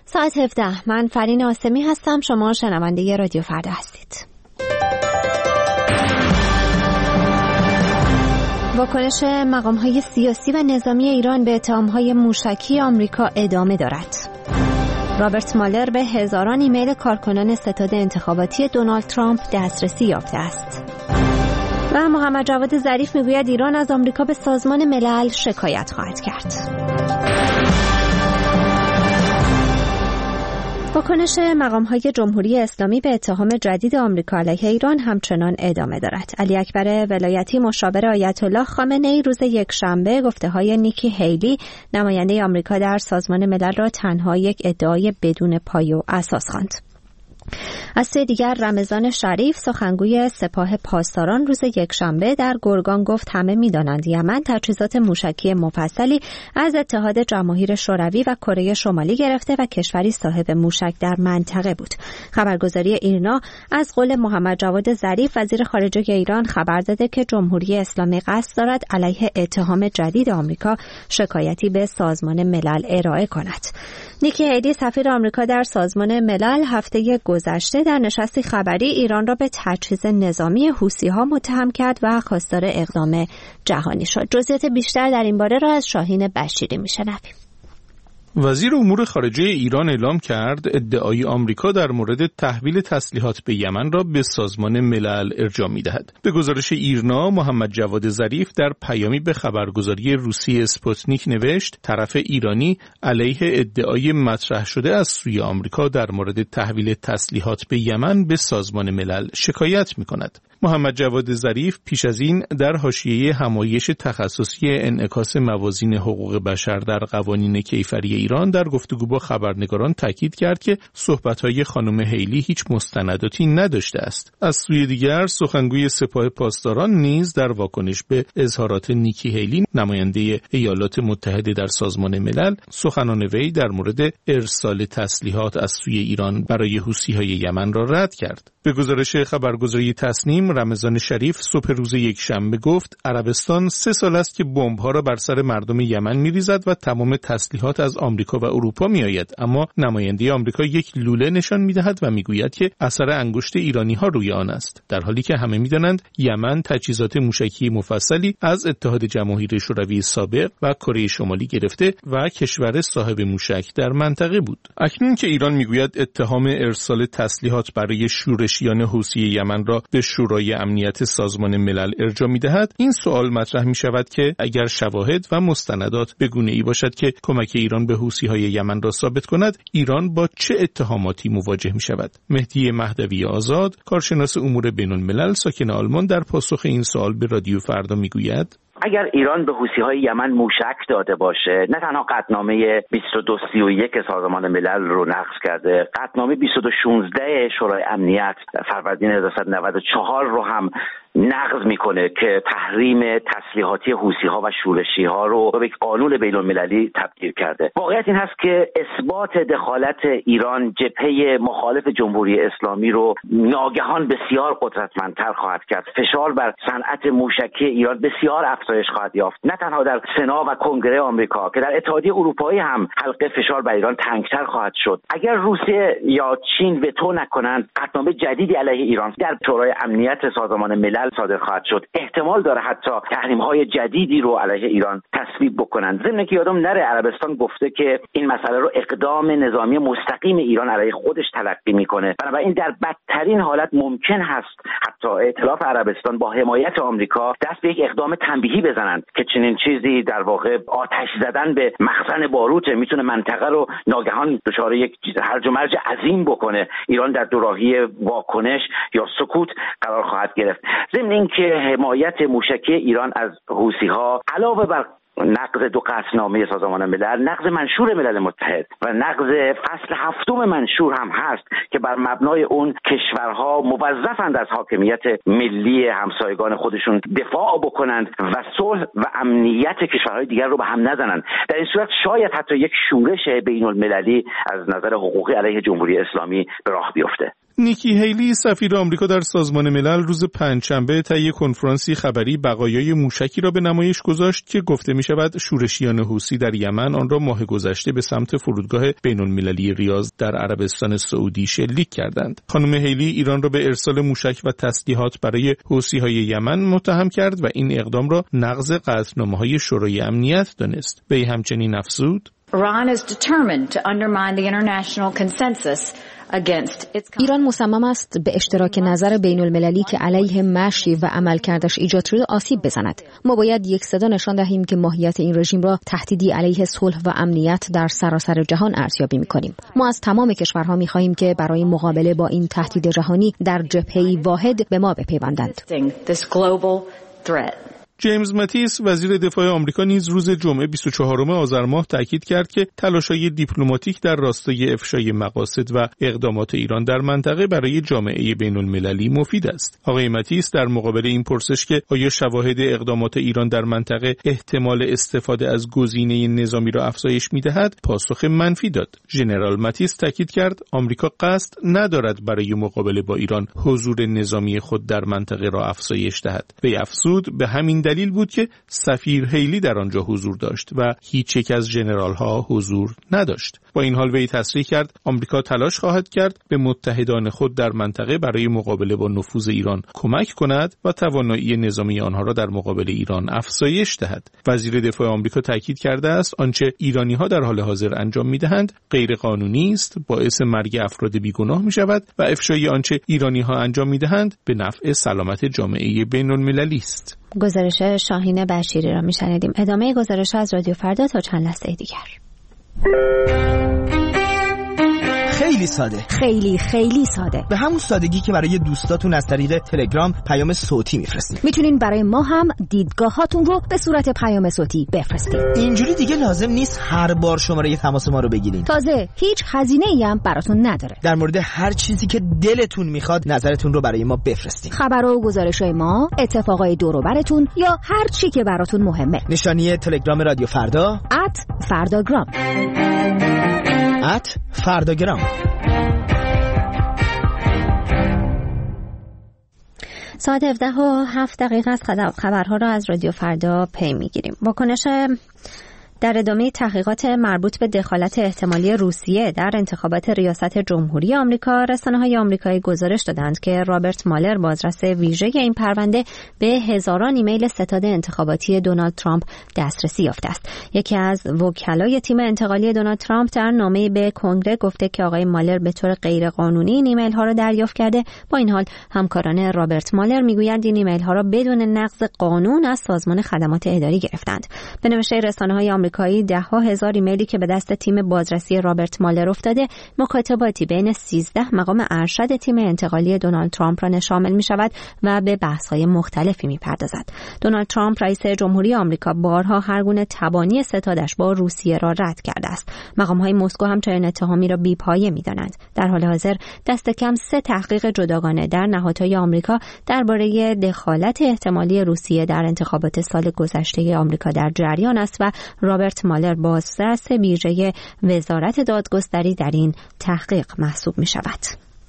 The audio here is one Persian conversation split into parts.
ساعت 17. من فرین آسمی هستم. شما شنونده رادیو فردا هستید. واکنش مقام‌های سیاسی و نظامی ایران به اتهام‌های موشکی آمریکا ادامه دارد. رابرت مالر به هزاران ایمیل کارکنان ستاد انتخاباتی دونالد ترامپ دسترسی یافته است. و محمد جواد ظریف میگوید ایران از آمریکا به سازمان ملل شکایت خواهد کرد. واکنش مقام‌های جمهوری اسلامی به اتهام جدید آمریکا علیه ایران همچنان ادامه دارد. علی اکبر ولایتی مشاور آیت الله خامنه‌ای روز یکشنبه گفته‌های نیکی هیلی نماینده آمریکا در سازمان ملل را تنها یک ادعای بدون پایه و اساس خواند. از سوی دیگر رمضان شریف سخنگوی سپاه پاسداران روز یکشنبه در گرگان گفت همه می‌دانند یمن تجهیزات موشکی مفصلی از اتحاد جماهیر شوروی و کره شمالی گرفته و کشوری صاحب موشک در منطقه بود. خبرگزاری ایرنا از قول محمد جواد ظریف وزیر خارجه ایران خبر داده که جمهوری اسلامی قصد دارد علیه اتهام جدید آمریکا شکایتی به سازمان ملل ارائه کند. نیکی هیلی سفیر آمریکا در سازمان ملل هفته گذشته در نشستی خبری ایران را به تجهیز نظامی حوثی‌ها متهم کرد و خواستار اقدام جهانی شد. جزئیات بیشتر در این باره را از شاهین بشیری میشنویم. وزیر امور خارجه ایران اعلام کرد ادعای آمریکا در مورد تحویل تسلیحات به یمن را به سازمان ملل ارجاع می‌دهد. به گزارش ایرنا، محمد جواد ظریف در پیامی به خبرگزاری روسی اسپوتنیک نوشت طرف ایرانی علیه ادعای مطرح شده از سوی آمریکا در مورد تحویل تسلیحات به یمن به سازمان ملل شکایت می‌کند. محمد جواد ظریف پیش از این در حاشیه همایش تخصصی انعکاس موازین حقوق بشر در قوانین کیفری ایران در گفتگو با خبرنگاران تاکید کرد که صحبت‌های خانم هیلی هیچ مستنداتی نداشته است. از سوی دیگر سخنگوی سپاه پاسداران نیز در واکنش به اظهارات نیکی هیلی نماینده ایالات متحده در سازمان ملل سخنان وی در مورد ارسال تسلیحات از سوی ایران برای حوثی‌های یمن را رد کرد. به گزارش خبرگزاری تسنیم، رمضان شریف صبح روز یکشنبه گفت عربستان 3 سال است که بمب‌ها را بر سر مردم یمن می‌ریزد و تمام تسلیحات از آمریکا و اروپا می‌آید، اما نماینده آمریکا یک لوله نشان می‌دهد و می‌گوید که اثر انگشت ایرانی‌ها روی آن است، در حالی که همه می‌دانند یمن تجهیزات موشکی مفصلی از اتحاد جماهیر شوروی سابق و کره شمالی گرفته و کشور صاحب موشک در منطقه بود. اکنون که ایران می‌گوید اتهام ارسال تسلیحات برای شورشیان حوثی یمن را به شورای امنیت سازمان ملل ارجاع می‌دهد، این سوال مطرح می‌شود که اگر شواهد و مستندات به گونه‌ای باشد که کمک ایران به حوثی‌های یمن را ثابت کند، ایران با چه اتهاماتی مواجه می‌شود؟ مهدی مهدوی آزاد، کارشناس امور بین‌الملل ساکن آلمان، در پاسخ این سوال به رادیو فردا می‌گوید اگر ایران به حوثی‌های یمن موشک داده باشه، نه تنها قطعنامه 2231 سازمان ملل رو نقض کرده، قطعنامه 2216 شورای امنیت فروردین 1994 رو هم نقض میکنه که تحریم تسلیحاتی حوثی‌ها و شورشی‌ها رو به یک قانون بین‌المللی تبدیل کرده. واقعیت این هست که اثبات دخالت ایران جبهه مخالف جمهوری اسلامی رو ناگهان بسیار قدرتمندتر خواهد کرد. فشار بر صنعت موشکی ایران بسیار افزایش خواهد یافت، نه تنها در سنا و کنگره آمریکا که در اتحادیه اروپایی هم حلقه فشار بر ایران تنگتر خواهد شد. اگر روسیه یا چین وتو نکنند، قطعنامه جدیدی علیه ایران در شورای امنیت سازمان ملل صادر خواهد شد. احتمال داره حتی تحریم‌های جدیدی رو علیه ایران تصویب بکنند. ضمن که یادم نره عربستان گفته که این مسئله رو اقدام نظامی مستقیم ایران علیه خودش تلقی میکنه. بنابراین در بدترین حالت ممکن هست حتی ائتلاف عربستان با حمایت آمریکا دست به یک اقدام تنبیهی بزنند که چنین چیزی در واقع آتش زدن به مخزن باروت میتونه منطقه رو ناگهان دچار یک هرج و مرج عظیم بکنه. ایران در دوراهی واکنش یا سکوت قرار خواهد گرفت. ضمن اینکه حمایت موشکی ایران از حوثی‌ها علاوه بر نقض 2 قطعنامه سازمان ملل، نقض منشور ملل متحد و نقض فصل 7 منشور هم هست که بر مبنای اون کشورها موظفند از حاکمیت ملی همسایگان خودشون دفاع بکنند و صلح و امنیت کشورهای دیگر رو به هم نزنند. در این صورت شاید حتی یک شورش بین‌المللی از نظر حقوقی علیه جمهوری اسلامی به راه بیفته. نیکی هیلی سفیر آمریکا در سازمان ملل روز پنجشنبه طی کنفرانسی خبری بقایای موشکی را به نمایش گذاشت که گفته می شود شورشیان حوثی در یمن آن را ماه گذشته به سمت فرودگاه بین‌المللی ریاض در عربستان سعودی شلیک کردند. خانم هیلی ایران را به ارسال موشک و تسلیحات برای حوثی‌های یمن متهم کرد و این اقدام را نقض قطعنامه‌های شورای امنیت دانست. وی همچنین افزود: ایران مصمم است به اشتراک نظر بین المللی که علیه مشی و عملکردش ایجاد شده آسیب بزند. ما باید یک صدا نشان دهیم که ماهیت این رژیم را تهدیدی علیه صلح و امنیت در سراسر جهان ارزیابی می‌کنیم. ما از تمام کشورها می‌خواهیم که برای مقابله با این تهدید جهانی در جبهه‌ای واحد به ما بپیوندند. جیمز ماتیس وزیر دفاع آمریکا نیز روز جمعه 24 آذر ماه تاکید کرد که تلاش‌های دیپلماتیک در راستای افشای مقاصد و اقدامات ایران در منطقه برای جامعه بین‌المللی مفید است. آقای ماتیس در مقابل این پرسش که آیا شواهد اقدامات ایران در منطقه احتمال استفاده از گزینه نظامی را افزایش می‌دهد، پاسخ منفی داد. ژنرال ماتیس تاکید کرد آمریکا قصد ندارد برای مقابله با ایران حضور نظامی خود در منطقه را افزایش دهد. وی افزود به همین دلیل بود که سفیر هیلی در آنجا حضور داشت و هیچ یک از ژنرال ها حضور نداشت. با این حال وی تصریح کرد آمریکا تلاش خواهد کرد به متحدان خود در منطقه برای مقابله با نفوذ ایران کمک کند و توانایی نظامی آنها را در مقابل ایران افزایش دهد. وزیر دفاع آمریکا تاکید کرده است آنچه ایرانی ها در حال حاضر انجام می‌دهند غیر قانونی است، باعث مرگ افراد بیگناه می‌شود و افشای آنچه ایرانی ها انجام می‌دهند به نفع سلامت جامعه بین‌المللی است. گزارش شاهین بشیری را می‌شنیدیم. ادامه گزارش از رادیو فردا تا چند لحظه دیگر. خیلی ساده، خیلی ساده، به همون سادگی که برای دوستاتون از طریق تلگرام پیام صوتی میفرستید. میتونین برای ما هم دیدگاهاتون رو به صورت پیام صوتی بفرستید. اینجوری دیگه لازم نیست هر بار شماره تماس ما رو بگیرین. تازه هیچ هزینه‌ای هم براتون نداره. در مورد هر چیزی که دلتون میخواد نظرتون رو برای ما بفرستید. خبر و گزارش‌های ما، اتفاقای دور و براتون یا هر چی که براتون مهمه. نشانی تلگرام رادیو فردا @فرداگرام. فرداگرام. ساعت 17:07 از خبرها را از رادیو فردا پی میگیریم. واکنش در ادامه تحقیقات مربوط به دخالت احتمالی روسیه در انتخابات ریاست جمهوری آمریکا، رسانه‌های آمریکایی گزارش دادند که رابرت مالر، بازرس ویژه این پرونده، به هزاران ایمیل ستاد انتخاباتی دونالد ترامپ دسترسی یافته است. یکی از وکلای تیم انتقالی دونالد ترامپ در نامه‌ای به کنگره گفته که آقای مالر به طور غیرقانونی این ایمیل‌ها را دریافت کرده. با این حال همکاران رابرت مالر میگویند این ایمیل‌ها را بدون نقض قانون از سازمان خدمات اداری گرفتند. به نوشته رسانه‌های آمریکایی ده‌ها هزار ایمیلی که به دست تیم بازرسی رابرت مالر افتاده، مکاتباتی بین 13 مقام ارشد تیم انتقالی دونالد ترامپ را شامل می‌شود و به بحث‌های مختلفی می‌پردازد. دونالد ترامپ رئیس جمهوری آمریکا بارها هر گونه تبانی ستادش با روسیه را رد کرده است. مقام‌های مسکو هم چنین اتهامی را بی‌پایه می‌دانند. در حال حاضر دست کم 3 تحقیق جداگانه در نهادهای آمریکا درباره دخالت احتمالی روسیه در انتخابات سال گذشته آمریکا در جریان است و رابرت مالر بازرس ویژه وزارت دادگستری در این تحقیق محسوب می شود.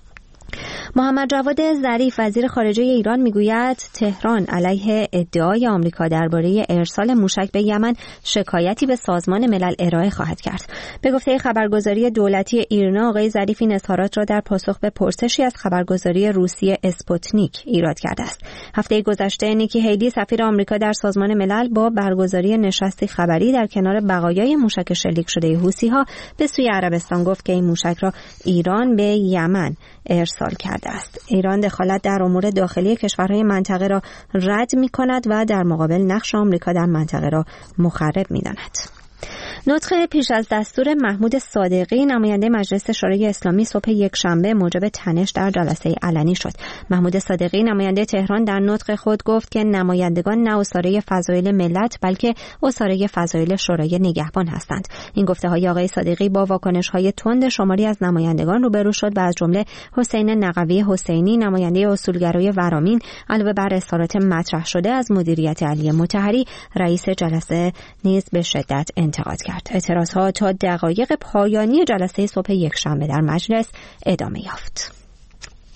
محمد جواد ظریف وزیر خارجه ایران میگوید تهران علیه ادعای آمریکا درباره ارسال موشک به یمن شکایتی به سازمان ملل ارائه خواهد کرد. به گفته خبرگزاری دولتی ایرنا، آقای ظریف این اظهارات را در پاسخ به پرسشی از خبرگزاری روسیه اسپوتنیک ایراد کرده است. هفته گذشته نیکی هیلی سفیر آمریکا در سازمان ملل با برگزاری نشستی خبری در کنار بقایای موشک شلیک شده حوثی‌ها به سوی عربستان گفت که این موشک را ایران به یمن ارسال کرده است. ایران دخالت در امور داخلی کشورهای منطقه را رد می‌کند و در مقابل نقش آمریکا در منطقه را مخرب می‌داند. نطق پیش از دستور محمود صادقی نماینده مجلس شورای اسلامی صبح یکشنبه موجب تنش در جلسه علنی شد. محمود صادقی نماینده تهران در نطق خود گفت که نمایندگان نه اساره فضایل ملت بلکه اساره فضایل شورای نگهبان هستند. این گفته‌های آقای صادقی با واکنش‌های تند شماری از نمایندگان روبرو شد و از جمله حسین نقوی حسینی نماینده اصولگرای ورامین علاوه بر اظهارات مطرح شده از مدیریت علی مطهری رئیس جلسه نیز به شدت انتقاد کرد. اعتراضها تا دقایق پایانی جلسه صبح یکشنبه در مجلس ادامه یافت.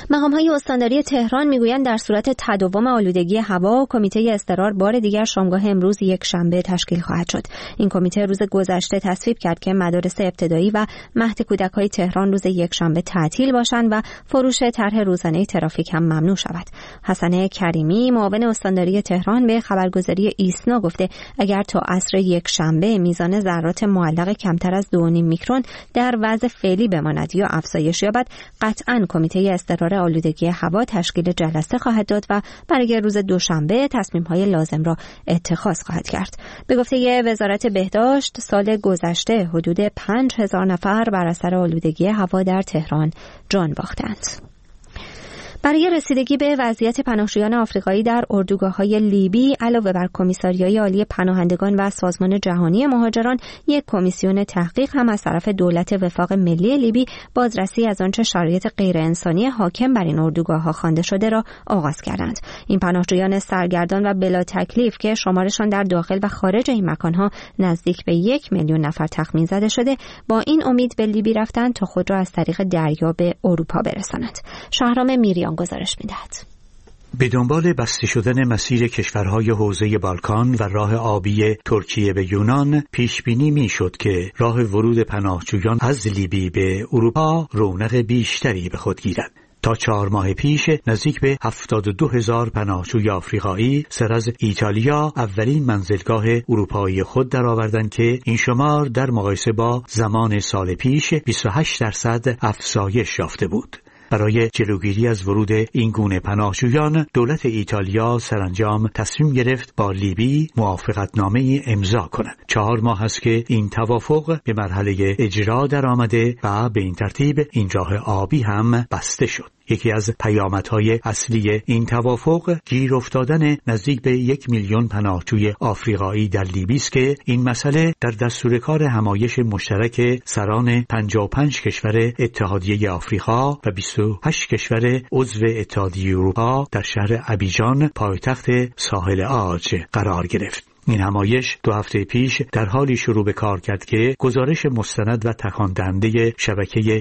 مقام‌های استانداری تهران میگویند در صورت تداوم آلودگی هوا، کمیته اضطرار بار دیگر شامگاه امروز یک شنبه تشکیل خواهد شد. این کمیته روز گذشته تصویب کرد که مدارس ابتدایی و مهد کودک‌های تهران روز یک شنبه تعطیل باشند و فروش طرح روزانه ترافیک هم ممنوع شود. حسن کریمی، معاون استانداری تهران، به خبرگزاری ایسنا گفته اگر تا عصر یک شنبه میزان ذرات معلق کمتر از 2.5 میکرون در وضع فعلی بماند یا افزایش یابد، قطعاً کمیته اضطرار آلودگی هوا تشکیل جلسه خواهد داد و برای روز دوشنبه تصمیم‌های لازم را اتخاذ خواهد کرد. به گفته وزارت بهداشت، سال گذشته حدود 5000 نفر بر اثر آلودگی هوا در تهران جان باختند. برای رسیدگی به وضعیت پناهجویان آفریقایی در اردوگاه‌های لیبی، علاوه بر کمیساریای عالی پناهندگان و سازمان جهانی مهاجران، یک کمیسیون تحقیق هم از طرف دولت وفاق ملی لیبی بازرسی از آنچه شرایط غیرانسانی حاکم بر این اردوگاه‌ها خوانده شده را آغاز کردند. این پناهجویان سرگردان و بلا تکلیف که شمارشان در داخل و خارج این مکان‌ها نزدیک به 1 میلیون نفر تخمین زده شده، با این امید به لیبی رفتند تا خود را از طریق دریا به اروپا برسانند. شهرام میریان گزارش می‌دهد. به دنبال بسته شدن مسیر کشورهای حوزه بالکان و راه آبی ترکیه به یونان، پیش بینی می‌شد که راه ورود پناهجویان از لیبی به اروپا رونق بیشتری به خود گیرد. تا 4 ماه پیش نزدیک به 72,000 پناهجوی آفریقایی سر از ایتالیا اولین منزلگاه اروپایی خود درآوردند که این شمار در مقایسه با زمان سال پیش 28% افزایش یافته بود. برای جلوگیری از ورود این گونه پناهجویان، دولت ایتالیا سرانجام تصمیم گرفت با لیبی موافقتنامه‌ای امضا کند. 4 ماه است که این توافق به مرحله اجرا درآمده و به این ترتیب این راه آبی هم بسته شد. یکی از پیامدهای اصلی این توافق گیر افتادن نزدیک به 1 میلیون پناهجوی آفریقایی در لیبی است که این مسئله در دستور کار همایش مشترک سران 55 کشور اتحادیه آفریقا و 28 کشور عضو اتحادیه اروپا در شهر ابیجان، پایتخت ساحل عاج قرار گرفت. این همایش 2 هفته پیش در حالی شروع به کار کرد که گزارش مستند و تکان دهنده شبکه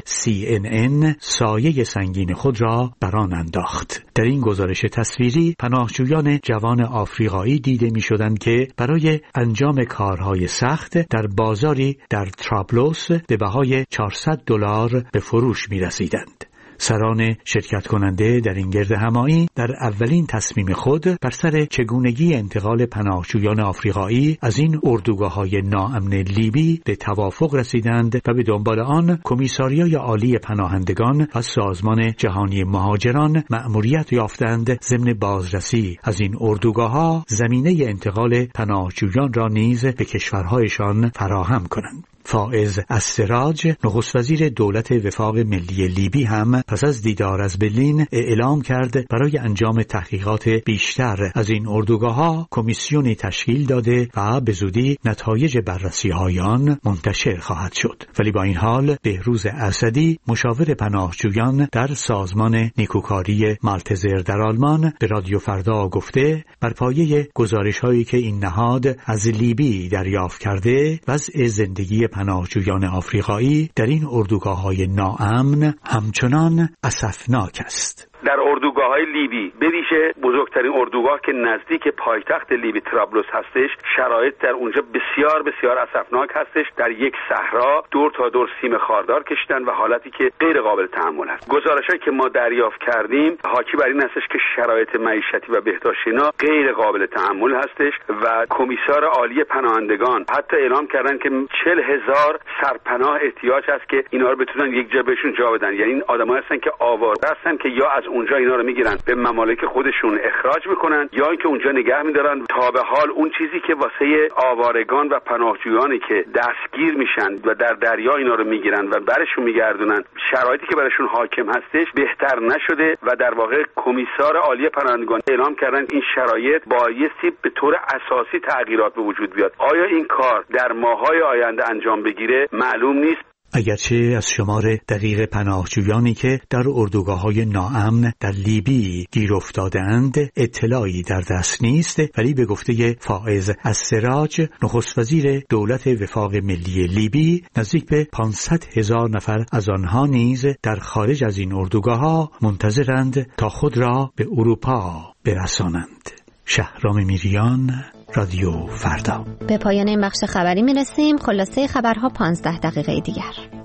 CNN سایه سنگین خود را بر آن انداخت. در این گزارش تصویری پناهجویان جوان آفریقایی دیده می‌شدند که برای انجام کارهای سخت در بازاری در ترابلوس به بهای $400 به فروش می‌رسیدند. سران شرکت کننده در این گرد همایی در اولین تصمیم خود بر سر چگونگی انتقال پناهجویان آفریقایی از این اردوگاه‌های ناامن لیبی به توافق رسیدند و به دنبال آن کمیساریای عالی پناهندگان و سازمان جهانی مهاجران مأموریت یافتند ضمن بازرسی از این اردوگاه‌ها زمینه انتقال پناهجویان را نیز به کشورهایشان فراهم کنند. فائز السراج، نخست وزیر دولت وفاق ملی لیبی، هم پس از دیدار از برلین اعلام کرد برای انجام تحقیقات بیشتر از این اردوگاه‌ها کمیسیونی تشکیل داده و به زودی نتایج بررسی‌های آن منتشر خواهد شد. ولی با این حال بهروز اسدی، مشاور پناهجویان در سازمان نیکوکاری مالتزر در آلمان، به رادیو فردا گفته بر پایه گزارش‌هایی که این نهاد از لیبی دریافت کرده، وضع زندگی پناهجویان آفریقایی در این اردوگاه‌های ناامن همچنان اسفناک است. در اردوگاه‌های لیبی، به ویژه بزرگترین اردوگاه که نزدیک پایتخت لیبی ترابلوس هستش، شرایط در اونجا بسیار بسیار اسفناک هستش. در یک صحرا دور تا دور سیم خاردار کشیدن و حالتی که غیر قابل تحمل است. گزارشایی که ما دریافت کردیم حاکی بر این هستش که شرایط معیشتی و بهداشتی اینا غیر قابل تحمل هستش و کمیسار عالی پناهندگان حتی اعلام کردن که 40,000 سرپناه احتیاج هست که اینا رو بتونن یک جا بهشون جا بدن. یعنی این آدمایی هستن که آواره هستن که یا از اونجا اینا رو میگیرن به ممالک خودشون اخراج میکنن یا اینکه اونجا نگه میدارن. تا به حال اون چیزی که واسه آوارگان و پناهجویانی که دستگیر میشن و در دریا اینا رو میگیرن و برشون میگردونن، شرایطی که برشون حاکم هستش بهتر نشده و در واقع کمیسار عالی پناهندگان اعلام کردن این شرایط بایستی به طور اساسی تغییرات به وجود بیاد. آیا این کار در ماه‌های آینده انجام بگیره معلوم نیست. اگرچه از شمار دقیق پناهجویانی که در اردوگاه‌های ناامن در لیبی گیر افتاده‌اند اطلاعی در دست نیست، ولی به گفته فائز السراج نخست وزیر دولت وفاق ملی لیبی نزدیک به 500,000 نفر از آنها نیز در خارج از این اردوگاه‌ها منتظرند تا خود را به اروپا برسانند. شهرام میریان، رادیو فردا. به پایان این بخش خبری میرسیم. خلاصه خبرها 15 دقیقه دیگر.